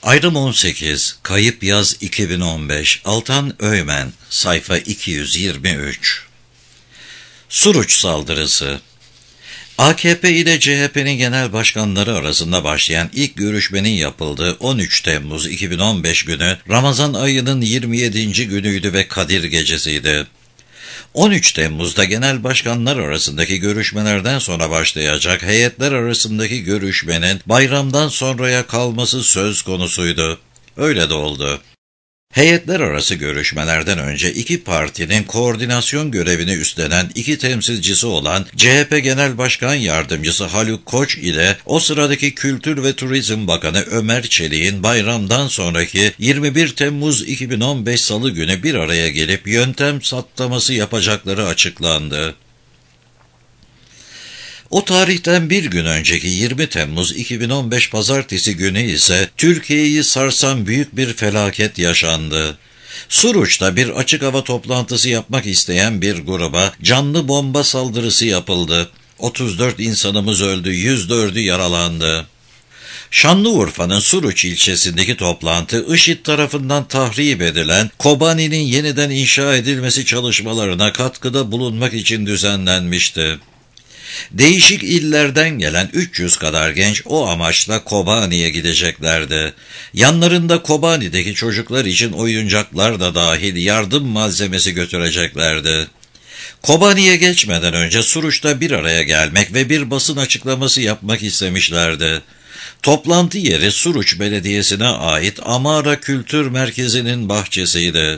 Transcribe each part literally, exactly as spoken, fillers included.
Ayrım on sekiz, Kayıp Yaz iki bin on beş, Altan Öğmen, sayfa iki yüz yirmi üç. Suruç saldırısı. A K P ile C H P'nin genel başkanları arasında başlayan ilk görüşmenin yapıldığı on üç Temmuz iki bin on beş günü Ramazan ayının yirmi yedinci günüydü ve Kadir Gecesi'ydi. on üç Temmuz'da genel başkanlar arasındaki görüşmelerden sonra başlayacak heyetler arasındaki görüşmenin bayramdan sonraya kalması söz konusuydu. Öyle de oldu. Heyetler arası görüşmelerden önce iki partinin koordinasyon görevini üstlenen iki temsilcisi olan C H P Genel Başkan Yardımcısı Haluk Koç ile o sıradaki Kültür ve Turizm Bakanı Ömer Çelik'in bayramdan sonraki yirmi bir Temmuz iki bin on beş Salı günü bir araya gelip yöntem saptaması yapacakları açıklandı. O tarihten bir gün önceki yirmi Temmuz iki bin on beş Pazartesi günü ise Türkiye'yi sarsan büyük bir felaket yaşandı. Suruç'ta bir açık hava toplantısı yapmak isteyen bir gruba canlı bomba saldırısı yapıldı. otuz dört insanımız öldü, yüz dördü yaralandı. Şanlıurfa'nın Suruç ilçesindeki toplantı, IŞİD tarafından tahrip edilen Kobani'nin yeniden inşa edilmesi çalışmalarına katkıda bulunmak için düzenlenmişti. Değişik illerden gelen üç yüz kadar genç o amaçla Kobani'ye gideceklerdi. Yanlarında Kobani'deki çocuklar için oyuncaklar da dahil yardım malzemesi götüreceklerdi. Kobani'ye geçmeden önce Suruç'ta bir araya gelmek ve bir basın açıklaması yapmak istemişlerdi. Toplantı yeri Suruç Belediyesi'ne ait Amara Kültür Merkezi'nin bahçesiydi.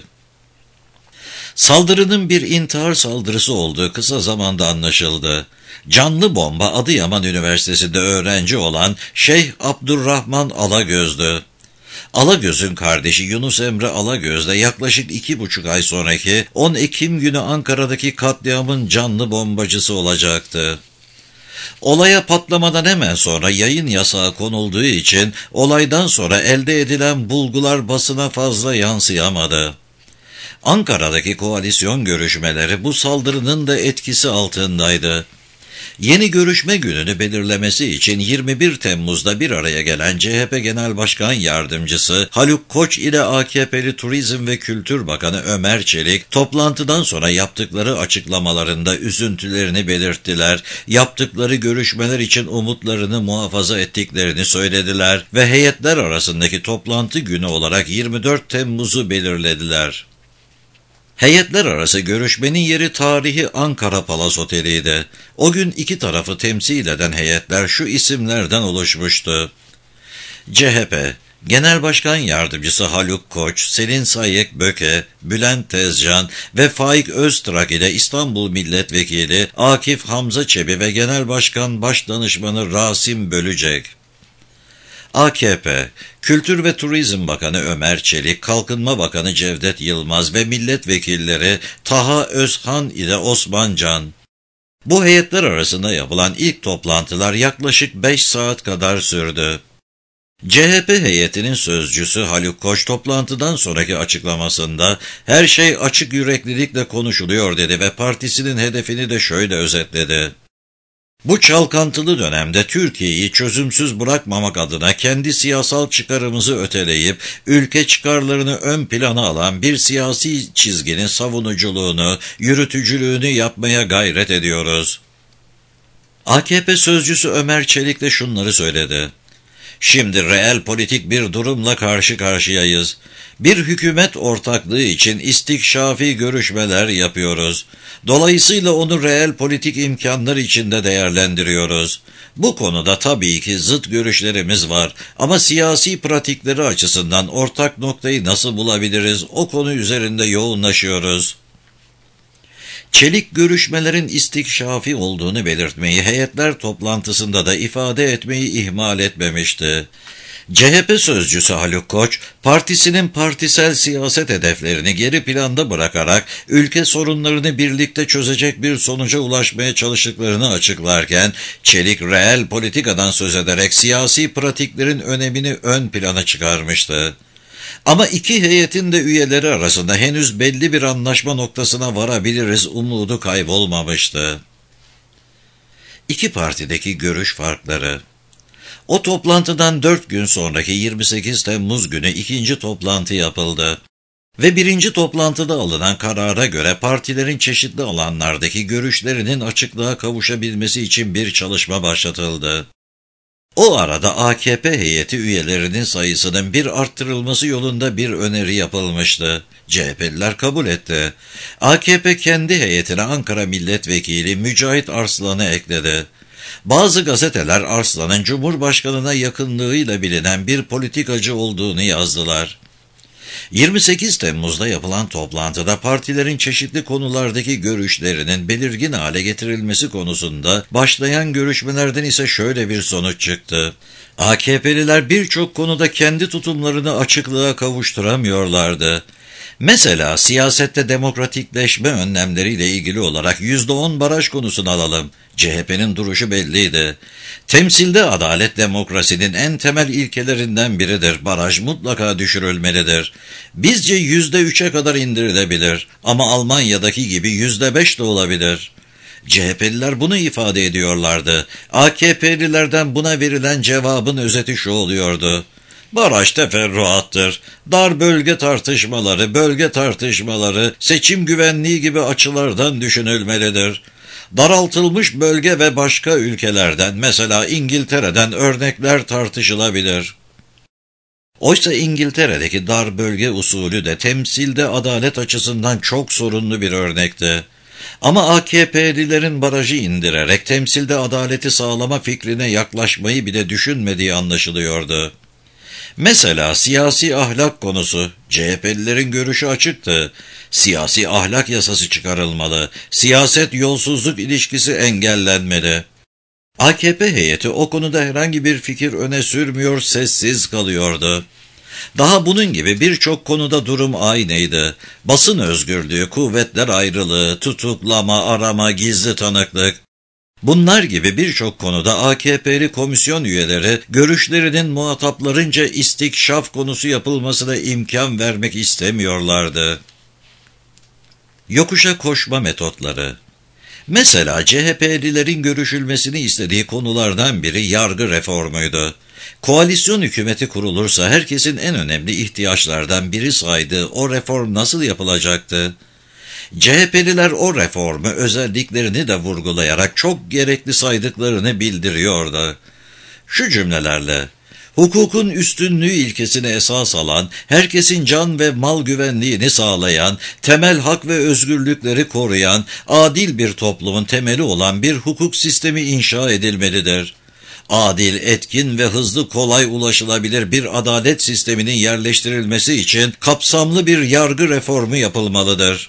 Saldırının bir intihar saldırısı olduğu kısa zamanda anlaşıldı. Canlı bomba Adıyaman Üniversitesi'nde öğrenci olan Şeyh Abdurrahman Alagöz'dü. Alagöz'ün kardeşi Yunus Emre Alagöz de yaklaşık iki buçuk ay sonraki on Ekim günü Ankara'daki katliamın canlı bombacısı olacaktı. Olaya patlamadan hemen sonra yayın yasağı konulduğu için olaydan sonra elde edilen bulgular basına fazla yansıyamadı. Ankara'daki koalisyon görüşmeleri bu saldırının da etkisi altındaydı. Yeni görüşme gününü belirlemesi için yirmi bir Temmuz'da bir araya gelen C H P Genel Başkan Yardımcısı Haluk Koç ile A K P'li Turizm ve Kültür Bakanı Ömer Çelik, toplantıdan sonra yaptıkları açıklamalarında üzüntülerini belirttiler, yaptıkları görüşmeler için umutlarını muhafaza ettiklerini söylediler ve heyetler arasındaki toplantı günü olarak yirmi dört Temmuz'u belirlediler. Heyetler arası görüşmenin yeri tarihi Ankara Palas Oteli'ydi. O gün iki tarafı temsil eden heyetler şu isimlerden oluşmuştu: C H P Genel Başkan Yardımcısı Haluk Koç, Selin Sayek Böke, Bülent Tezcan ve Faik Öztrak ile İstanbul Milletvekili Akif Hamza Çebi ve Genel Başkan Başdanışmanı Rasim Bölücek. A K P, Kültür ve Turizm Bakanı Ömer Çelik, Kalkınma Bakanı Cevdet Yılmaz ve milletvekilleri Taha Özhan ile Osman Can. Bu heyetler arasında yapılan ilk toplantılar yaklaşık beş saat kadar sürdü. C H P heyetinin sözcüsü Haluk Koç toplantıdan sonraki açıklamasında her şey açık yüreklilikle konuşuluyor dedi ve partisinin hedefini de şöyle özetledi: Bu çalkantılı dönemde Türkiye'yi çözümsüz bırakmamak adına kendi siyasal çıkarımızı öteleyip ülke çıkarlarını ön plana alan bir siyasi çizginin savunuculuğunu, yürütücülüğünü yapmaya gayret ediyoruz. A K P sözcüsü Ömer Çelik de şunları söyledi: Şimdi reel politik bir durumla karşı karşıyayız. Bir hükümet ortaklığı için istikşafi görüşmeler yapıyoruz. Dolayısıyla onu reel politik imkanlar içinde değerlendiriyoruz. Bu konuda tabii ki zıt görüşlerimiz var ama siyasi pratikleri açısından ortak noktayı nasıl bulabiliriz, o konu üzerinde yoğunlaşıyoruz. Çelik görüşmelerin istikşafi olduğunu belirtmeyi heyetler toplantısında da ifade etmeyi ihmal etmemişti. C H P sözcüsü Haluk Koç, partisinin partisel siyaset hedeflerini geri planda bırakarak ülke sorunlarını birlikte çözecek bir sonuca ulaşmaya çalıştıklarını açıklarken, Çelik reel politikadan söz ederek siyasi pratiklerin önemini ön plana çıkarmıştı. Ama iki heyetin de üyeleri arasında henüz belli bir anlaşma noktasına varabiliriz umudu kaybolmamıştı. İki partideki görüş farkları. O toplantıdan dört gün sonraki yirmi sekiz Temmuz günü ikinci toplantı yapıldı. Ve birinci toplantıda alınan karara göre partilerin çeşitli alanlardaki görüşlerinin açıklığa kavuşabilmesi için bir çalışma başlatıldı. O arada A K P heyeti üyelerinin sayısının bir arttırılması yolunda bir öneri yapılmıştı. C H P'liler kabul etti. A K P kendi heyetine Ankara Milletvekili Mücahit Arslan'ı ekledi. Bazı gazeteler Arslan'ın Cumhurbaşkanı'na yakınlığıyla bilinen bir politikacı olduğunu yazdılar. yirmi sekiz Temmuz'da yapılan toplantıda partilerin çeşitli konulardaki görüşlerinin belirgin hale getirilmesi konusunda başlayan görüşmelerden ise şöyle bir sonuç çıktı. A K P'liler birçok konuda kendi tutumlarını açıklığa kavuşturamıyorlardı. Mesela siyasette demokratikleşme önlemleriyle ilgili olarak yüzde on baraj konusunu alalım. C H P'nin duruşu belliydi. Temsilde adalet demokrasinin en temel ilkelerinden biridir. Baraj mutlaka düşürülmelidir. Bizce yüzde üçe kadar indirilebilir ama Almanya'daki gibi yüzde beş de olabilir. C H P'liler bunu ifade ediyorlardı. A K P'lilerden buna verilen cevabın özeti şu oluyordu. Baraj teferruattır. Dar bölge tartışmaları, bölge tartışmaları, seçim güvenliği gibi açılardan düşünülmelidir. Daraltılmış bölge ve başka ülkelerden, mesela İngiltere'den örnekler tartışılabilir. Oysa İngiltere'deki dar bölge usulü de temsilde adalet açısından çok sorunlu bir örnekti. Ama A K P'lilerin barajı indirerek temsilde adaleti sağlama fikrine yaklaşmayı bile düşünmediği anlaşılıyordu. Mesela siyasi ahlak konusu, C H P'lilerin görüşü açıktı. Siyasi ahlak yasası çıkarılmalı, siyaset yolsuzluk ilişkisi engellenmeli. A K P heyeti o konuda herhangi bir fikir öne sürmüyor, sessiz kalıyordu. Daha bunun gibi birçok konuda durum aynıydı. Basın özgürlüğü, kuvvetler ayrılığı, tutuklama, arama, gizli tanıklık. Bunlar gibi birçok konuda A K P'li komisyon üyeleri görüşlerinin muhataplarınca istikşaf konusu yapılmasına imkan vermek istemiyorlardı. Yokuşa koşma metotları. Mesela C H P'lilerin görüşülmesini istediği konulardan biri yargı reformuydu. Koalisyon hükümeti kurulursa herkesin en önemli ihtiyaçlardan biri saydığı o reform nasıl yapılacaktı? C H P'liler o reformu özelliklerini de vurgulayarak çok gerekli saydıklarını bildiriyordu. Şu cümlelerle, hukukun üstünlüğü ilkesini esas alan, herkesin can ve mal güvenliğini sağlayan, temel hak ve özgürlükleri koruyan, adil bir toplumun temeli olan bir hukuk sistemi inşa edilmelidir. Adil, etkin ve hızlı kolay ulaşılabilir bir adalet sisteminin yerleştirilmesi için kapsamlı bir yargı reformu yapılmalıdır.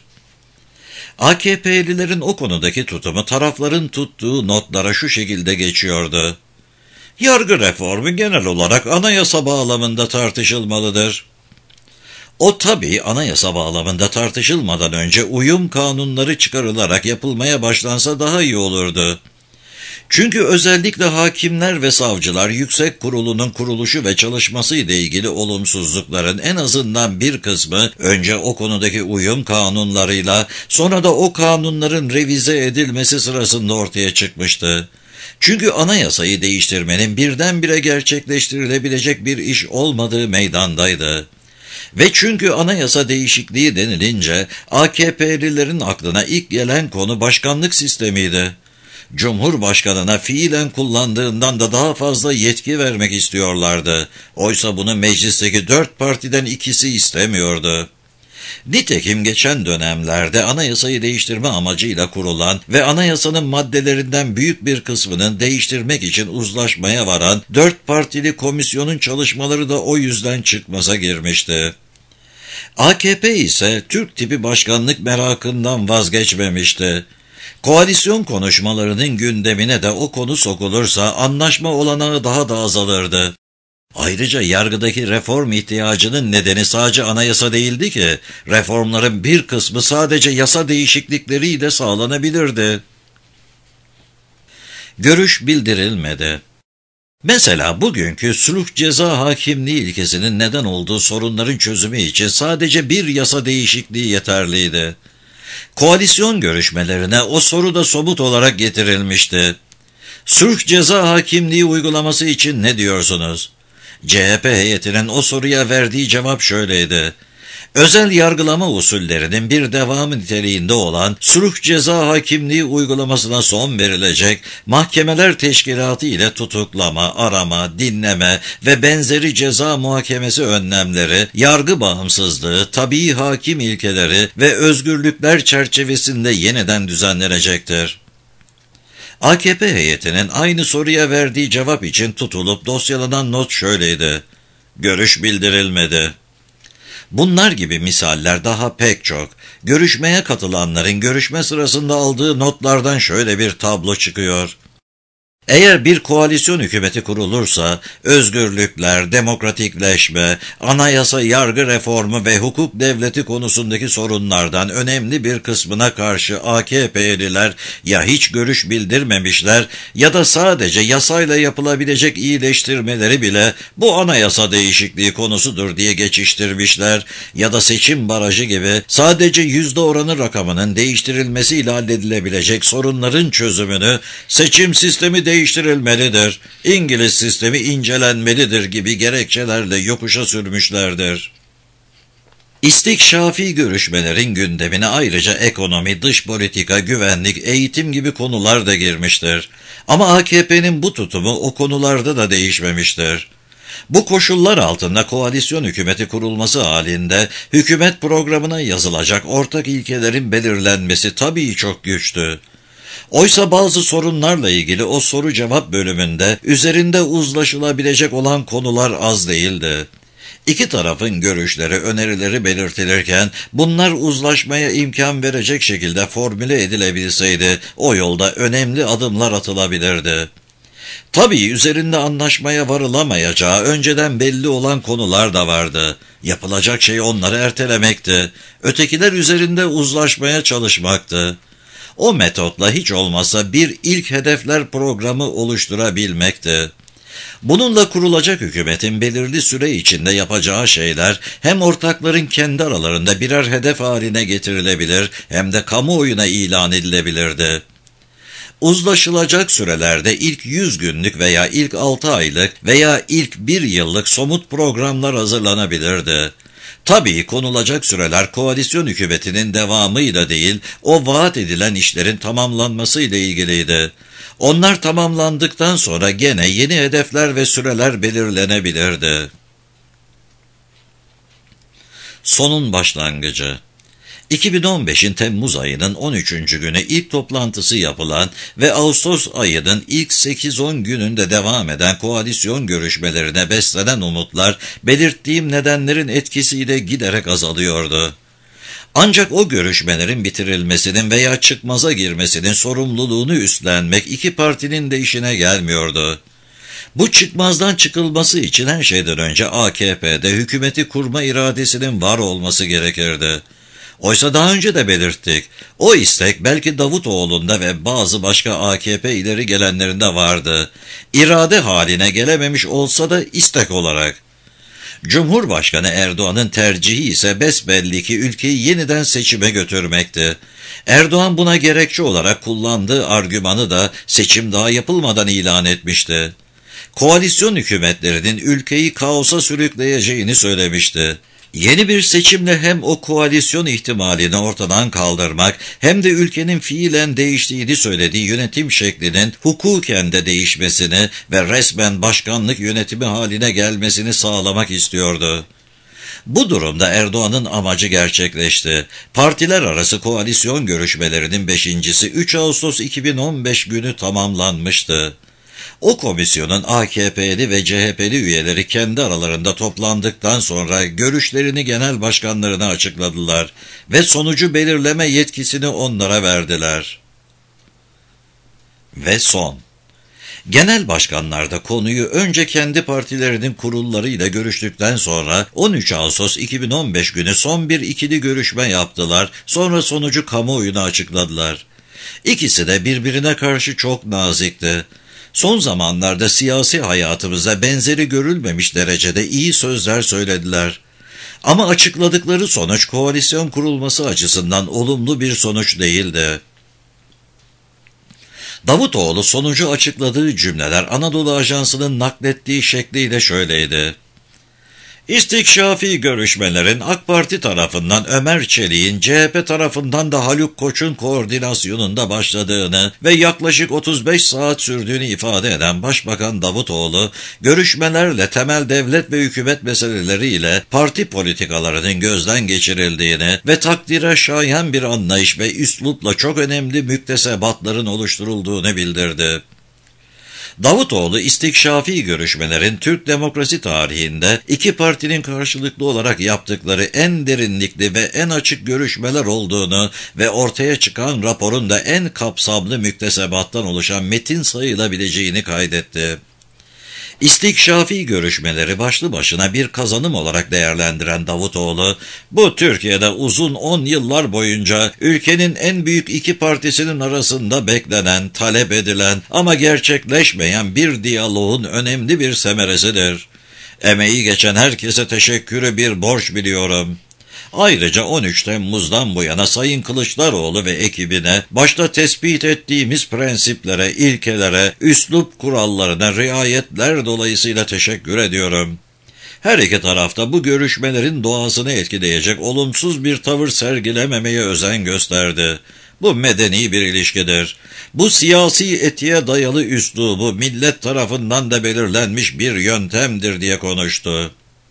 A K P'lilerin o konudaki tutumu tarafların tuttuğu notlara şu şekilde geçiyordu. Yargı reformu genel olarak anayasa bağlamında tartışılmalıdır. O tabii anayasa bağlamında tartışılmadan önce uyum kanunları çıkarılarak yapılmaya başlansa daha iyi olurdu. Çünkü özellikle hakimler ve savcılar yüksek kurulunun kuruluşu ve çalışması ile ilgili olumsuzlukların en azından bir kısmı önce o konudaki uyum kanunlarıyla sonra da o kanunların revize edilmesi sırasında ortaya çıkmıştı. Çünkü anayasayı değiştirmenin birdenbire gerçekleştirilebilecek bir iş olmadığı meydandaydı. Ve çünkü anayasa değişikliği denilince A K P'lilerin aklına ilk gelen konu başkanlık sistemiydi. Cumhurbaşkanına fiilen kullandığından da daha fazla yetki vermek istiyorlardı. Oysa bunu meclisteki dört partiden ikisi istemiyordu. Nitekim geçen dönemlerde anayasayı değiştirme amacıyla kurulan ve anayasanın maddelerinden büyük bir kısmını değiştirmek için uzlaşmaya varan dört partili komisyonun çalışmaları da o yüzden çıkmaza girmişti. A K P ise Türk tipi başkanlık merakından vazgeçmemişti. Koalisyon konuşmalarının gündemine de o konu sokulursa anlaşma olanağı daha da azalırdı. Ayrıca yargıdaki reform ihtiyacının nedeni sadece anayasa değildi ki, reformların bir kısmı sadece yasa değişiklikleriyle sağlanabilirdi. Görüş bildirilmedi. Mesela bugünkü sulh ceza hakimliği ilkesinin neden olduğu sorunların çözümü için sadece bir yasa değişikliği yeterliydi. Koalisyon görüşmelerine o soru da somut olarak getirilmişti. Sulh ceza hakimliği uygulaması için ne diyorsunuz? C H P heyetinin o soruya verdiği cevap şöyleydi. Özel yargılama usullerinin bir devamı niteliğinde olan sulh ceza hakimliği uygulamasına son verilecek, mahkemeler teşkilatı ile tutuklama, arama, dinleme ve benzeri ceza muhakemesi önlemleri, yargı bağımsızlığı, tabii hakim ilkeleri ve özgürlükler çerçevesinde yeniden düzenlenecektir. A K P heyetinin aynı soruya verdiği cevap için tutulup dosyalanan not şöyleydi. Görüş bildirilmedi. Bunlar gibi misaller daha pek çok. Görüşmeye katılanların görüşme sırasında aldığı notlardan şöyle bir tablo çıkıyor. Eğer bir koalisyon hükümeti kurulursa, özgürlükler, demokratikleşme, anayasa, yargı reformu ve hukuk devleti konusundaki sorunlardan önemli bir kısmına karşı A K P'liler ya hiç görüş bildirmemişler ya da sadece yasayla yapılabilecek iyileştirmeleri bile bu anayasa değişikliği konusudur diye geçiştirmişler ya da seçim barajı gibi sadece yüzde oranı rakamının değiştirilmesiyle halledilebilecek sorunların çözümünü seçim sistemi değiştirilmesiyle değiştirilmelidir, İngiliz sistemi incelenmelidir gibi gerekçelerle yokuşa sürmüşlerdir. İstikşafi görüşmelerin gündemine ayrıca ekonomi, dış politika, güvenlik, eğitim gibi konular da girmiştir. Ama A K P'nin bu tutumu o konularda da değişmemiştir. Bu koşullar altında koalisyon hükümeti kurulması halinde hükümet programına yazılacak ortak ilkelerin belirlenmesi tabii çok güçtü. Oysa bazı sorunlarla ilgili o soru-cevap bölümünde üzerinde uzlaşılabilecek olan konular az değildi. İki tarafın görüşleri, önerileri belirtilirken bunlar uzlaşmaya imkan verecek şekilde formüle edilebilseydi o yolda önemli adımlar atılabilirdi. Tabii üzerinde anlaşmaya varılamayacağı önceden belli olan konular da vardı. Yapılacak şey onları ertelemekti. Ötekiler üzerinde uzlaşmaya çalışmaktı. O metotla hiç olmazsa bir ilk hedefler programı oluşturabilmekti. Bununla kurulacak hükümetin belirli süre içinde yapacağı şeyler hem ortakların kendi aralarında birer hedef haline getirilebilir hem de kamuoyuna ilan edilebilirdi. Uzlaşılacak sürelerde ilk yüz günlük veya ilk altı aylık veya ilk bir yıllık somut programlar hazırlanabilirdi. Tabii konulacak süreler koalisyon hükümetinin devamıyla değil, o vaat edilen işlerin tamamlanmasıyla ilgiliydi. Onlar tamamlandıktan sonra gene yeni hedefler ve süreler belirlenebilirdi. Sonun başlangıcı. iki bin on beşin Temmuz ayının on üçüncü günü ilk toplantısı yapılan ve Ağustos ayının ilk sekiz on gününde devam eden koalisyon görüşmelerine beslenen umutlar belirttiğim nedenlerin etkisiyle giderek azalıyordu. Ancak o görüşmelerin bitirilmesinin veya çıkmaza girmesinin sorumluluğunu üstlenmek iki partinin de işine gelmiyordu. Bu çıkmazdan çıkılması için her şeyden önce A K P'de hükümeti kurma iradesinin var olması gerekirdi. Oysa daha önce de belirttik, o istek belki Davutoğlu'nda ve bazı başka A K P ileri gelenlerinde vardı. İrade haline gelememiş olsa da istek olarak. Cumhurbaşkanı Erdoğan'ın tercihi ise besbelli ki ülkeyi yeniden seçime götürmekti. Erdoğan buna gerekçe olarak kullandığı argümanı da seçim daha yapılmadan ilan etmişti. Koalisyon hükümetlerinin ülkeyi kaosa sürükleyeceğini söylemişti. Yeni bir seçimle hem o koalisyon ihtimalini ortadan kaldırmak hem de ülkenin fiilen değiştiğini söylediği yönetim şeklinin hukuken de değişmesini ve resmen başkanlık yönetimi haline gelmesini sağlamak istiyordu. Bu durumda Erdoğan'ın amacı gerçekleşti. Partiler arası koalisyon görüşmelerinin beşincisi üç Ağustos iki bin on beş günü tamamlanmıştı. O komisyonun A K P'li ve C H P'li üyeleri kendi aralarında toplandıktan sonra görüşlerini genel başkanlarına açıkladılar ve sonucu belirleme yetkisini onlara verdiler. Ve son. Genel başkanlar da konuyu önce kendi partilerinin kurullarıyla görüştükten sonra on üç Ağustos iki bin on beş günü son bir ikili görüşme yaptılar, sonra sonucu kamuoyuna açıkladılar. İkisi de birbirine karşı çok nazikti. Son zamanlarda siyasi hayatımızda benzeri görülmemiş derecede iyi sözler söylediler. Ama açıkladıkları sonuç koalisyon kurulması açısından olumlu bir sonuç değildi. Davutoğlu sonucu açıkladığı cümleler Anadolu Ajansı'nın naklettiği şekliyle şöyleydi. İstikşafi görüşmelerin AK Parti tarafından Ömer Çelik'in, C H P tarafından da Haluk Koç'un koordinasyonunda başladığını ve yaklaşık otuz beş saat sürdüğünü ifade eden Başbakan Davutoğlu, görüşmelerle temel devlet ve hükümet meseleleriyle parti politikalarının gözden geçirildiğini ve takdire şayan bir anlayış ve üslupla çok önemli müktesebatların oluşturulduğunu bildirdi. Davutoğlu, istikşafi görüşmelerin Türk demokrasi tarihinde iki partinin karşılıklı olarak yaptıkları en derinlikli ve en açık görüşmeler olduğunu ve ortaya çıkan raporun da en kapsamlı müktesebattan oluşan metin sayılabileceğini kaydetti. İstikşafi görüşmeleri başlı başına bir kazanım olarak değerlendiren Davutoğlu, bu Türkiye'de uzun on yıllar boyunca ülkenin en büyük iki partisinin arasında beklenen, talep edilen ama gerçekleşmeyen bir diyaloğun önemli bir semeresidir. Emeği geçen herkese teşekkürü bir borç biliyorum. Ayrıca on üç Temmuz'dan bu yana Sayın Kılıçdaroğlu ve ekibine başta tespit ettiğimiz prensiplere, ilkelere, üslup kurallarına riayetler dolayısıyla teşekkür ediyorum. Her iki tarafta bu görüşmelerin doğasını etkileyecek olumsuz bir tavır sergilememeye özen gösterdi. Bu medeni bir ilişkidir. Bu siyasi etiğe dayalı üslubu millet tarafından da belirlenmiş bir yöntemdir diye konuştu.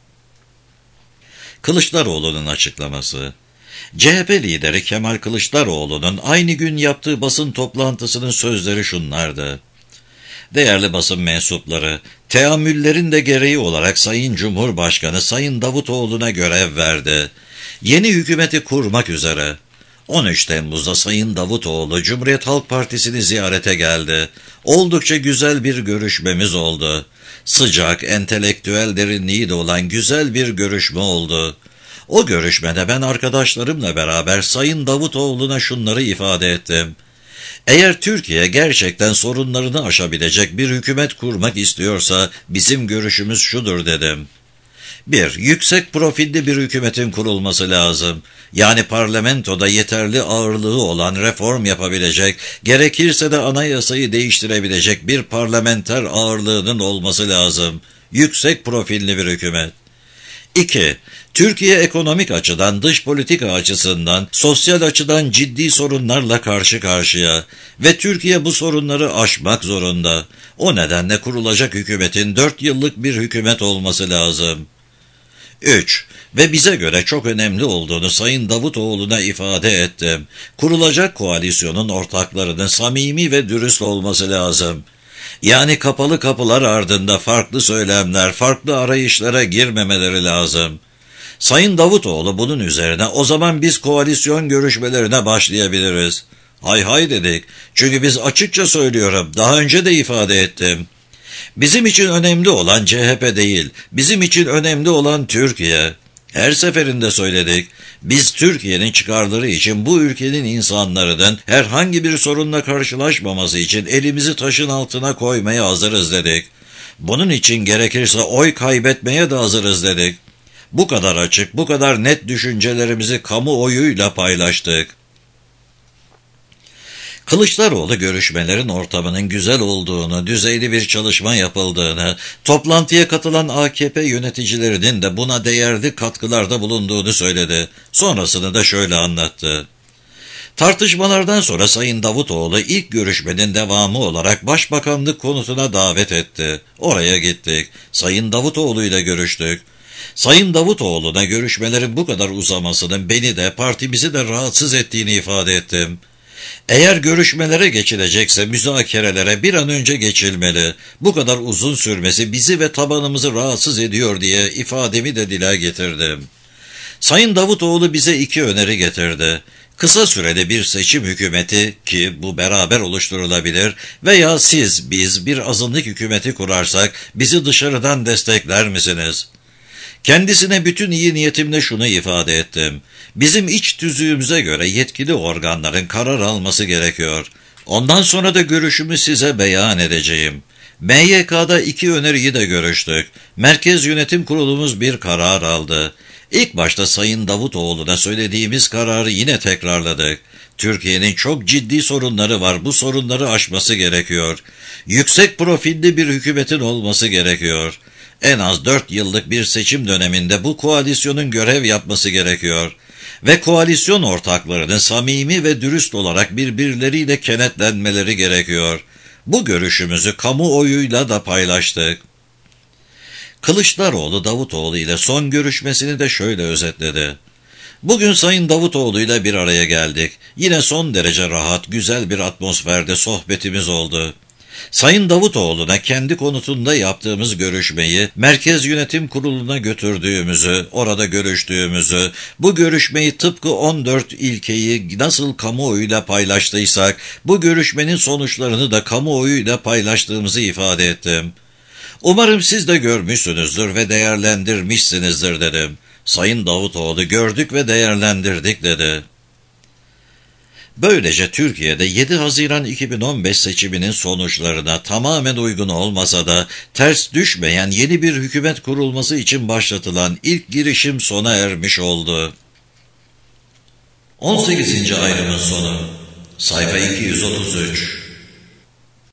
Kılıçdaroğlu'nun açıklaması. C H P lideri Kemal Kılıçdaroğlu'nun aynı gün yaptığı basın toplantısının sözleri şunlardı. Değerli basın mensupları, teamüllerin de gereği olarak Sayın Cumhurbaşkanı Sayın Davutoğlu'na görev verdi. Yeni hükümeti kurmak üzere. on üç Temmuz'da Sayın Davutoğlu Cumhuriyet Halk Partisi'ni ziyarete geldi. Oldukça güzel bir görüşmemiz oldu. Sıcak, entelektüel derinliği de olan güzel bir görüşme oldu. O görüşmede ben arkadaşlarımla beraber Sayın Davutoğlu'na şunları ifade ettim. Eğer Türkiye gerçekten sorunlarını aşabilecek bir hükümet kurmak istiyorsa bizim görüşümüz şudur dedim. bir. Yüksek profilli bir hükümetin kurulması lazım. Yani parlamentoda yeterli ağırlığı olan, reform yapabilecek, gerekirse de anayasayı değiştirebilecek bir parlamenter ağırlığının olması lazım. Yüksek profilli bir hükümet. iki. Türkiye ekonomik açıdan, dış politika açısından, sosyal açıdan ciddi sorunlarla karşı karşıya ve Türkiye bu sorunları aşmak zorunda. O nedenle kurulacak hükümetin dört yıllık bir hükümet olması lazım. üç. Ve bize göre çok önemli olduğunu Sayın Davutoğlu'na ifade ettim. Kurulacak koalisyonun ortaklarının samimi ve dürüst olması lazım. Yani kapalı kapılar ardında farklı söylemler, farklı arayışlara girmemeleri lazım. Sayın Davutoğlu bunun üzerine o zaman biz koalisyon görüşmelerine başlayabiliriz. Hay hay dedik. Çünkü biz açıkça söylüyorum, daha önce de ifade ettim. Bizim için önemli olan C H P değil, bizim için önemli olan Türkiye. Her seferinde söyledik, biz Türkiye'nin çıkarları için bu ülkenin insanlarının herhangi bir sorunla karşılaşmaması için elimizi taşın altına koymaya hazırız dedik. Bunun için gerekirse oy kaybetmeye de hazırız dedik. Bu kadar açık, bu kadar net düşüncelerimizi kamuoyuyla paylaştık. Kılıçdaroğlu görüşmelerin ortamının güzel olduğunu, düzeyli bir çalışma yapıldığını, toplantıya katılan A K P yöneticilerinin de buna değerli katkılarda bulunduğunu söyledi. Sonrasını da şöyle anlattı. Tartışmalardan sonra Sayın Davutoğlu ilk görüşmenin devamı olarak Başbakanlık konutuna davet etti. Oraya gittik. Sayın Davutoğlu ile görüştük. Sayın Davutoğlu'na görüşmelerin bu kadar uzamasının beni de partimizi de rahatsız ettiğini ifade ettim. Eğer görüşmelere geçilecekse müzakerelere bir an önce geçilmeli. Bu kadar uzun sürmesi bizi ve tabanımızı rahatsız ediyor diye ifademi de dile getirdim. Sayın Davutoğlu bize iki öneri getirdi. Kısa sürede bir seçim hükümeti ki bu beraber oluşturulabilir veya siz biz bir azınlık hükümeti kurarsak bizi dışarıdan destekler misiniz? Kendisine bütün iyi niyetimle şunu ifade ettim. Bizim iç tüzüğümüze göre yetkili organların karar alması gerekiyor. Ondan sonra da görüşümü size beyan edeceğim. M Y K'da iki öneriyi de görüştük. Merkez Yönetim Kurulumuz bir karar aldı. İlk başta Sayın Davutoğlu'na söylediğimiz kararı yine tekrarladık. Türkiye'nin çok ciddi sorunları var. Bu sorunları aşması gerekiyor. Yüksek profilli bir hükümetin olması gerekiyor. En az dört yıllık bir seçim döneminde bu koalisyonun görev yapması gerekiyor. Ve koalisyon ortaklarının samimi ve dürüst olarak birbirleriyle kenetlenmeleri gerekiyor. Bu görüşümüzü kamuoyuyla da paylaştık. Kılıçdaroğlu Davutoğlu ile son görüşmesini de şöyle özetledi. Bugün Sayın Davutoğlu ile bir araya geldik. Yine son derece rahat, güzel bir atmosferde sohbetimiz oldu. Sayın Davutoğlu'na kendi konutunda yaptığımız görüşmeyi Merkez Yönetim Kurulu'na götürdüğümüzü, orada görüştüğümüzü, bu görüşmeyi tıpkı on dört ilkeyi nasıl kamuoyuyla paylaştıysak, bu görüşmenin sonuçlarını da kamuoyuyla paylaştığımızı ifade ettim. Umarım siz de görmüşsünüzdür ve değerlendirmişsinizdir dedim. Sayın Davutoğlu gördük ve değerlendirdik dedi. Böylece Türkiye'de yedi Haziran iki bin on beş seçiminin sonuçlarına tamamen uygun olmasa da ters düşmeyen yeni bir hükümet kurulması için başlatılan ilk girişim sona ermiş oldu. on sekizinci ayrımın sonu. Sayfa iki yüz otuz üç.